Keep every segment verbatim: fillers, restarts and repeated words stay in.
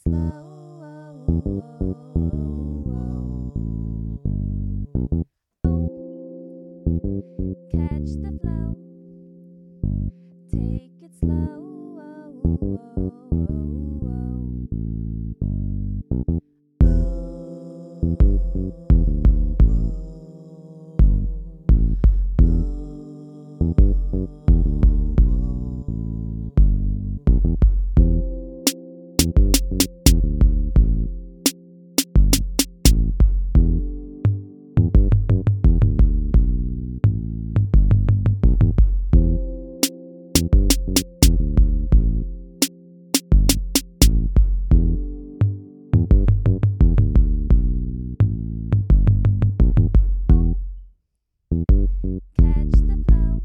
Catch the flow, take it slow. Catch the flow,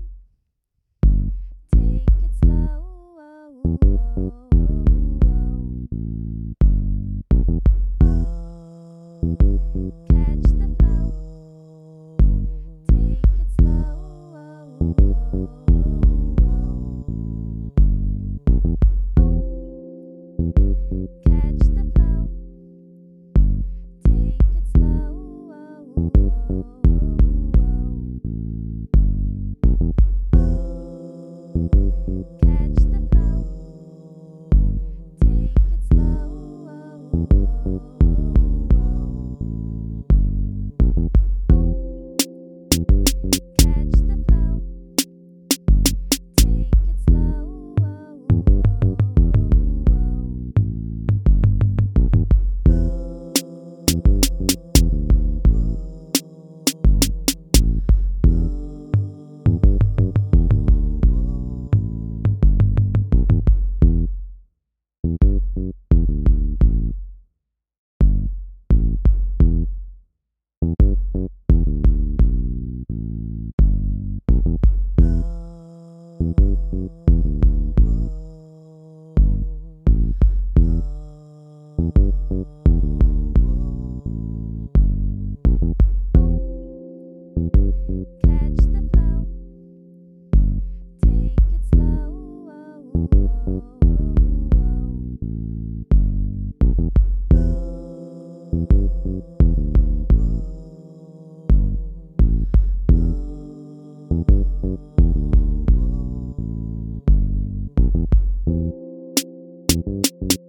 take it slow. Catch the flow, take it slow. Catch the flow, take it slow. Catch the flow, take it slow. Catch the flow, take it Catch the flow, take it slow. Catch